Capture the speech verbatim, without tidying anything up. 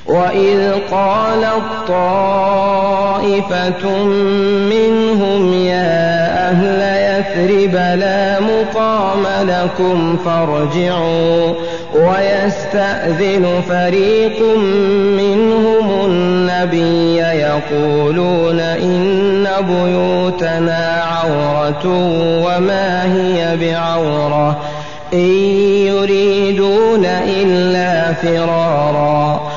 وإذ قالت طائفة منهم يا أهل يثرب لا مقام لكم فارجعوا ويستأذن فريق منهم النبي يقولون إن بيوتنا عورة وما هي بعورة إن يريدون إلا فرارا